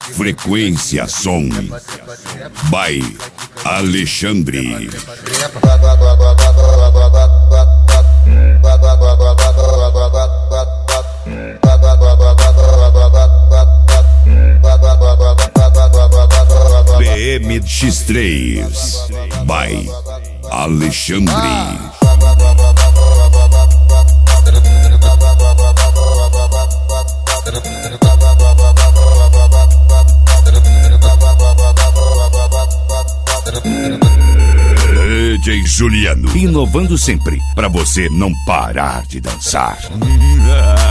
Frequência Som by Alexandre. BMX3 by Alexandre. DJ Juliano, inovando sempre, pra você não parar de dançar.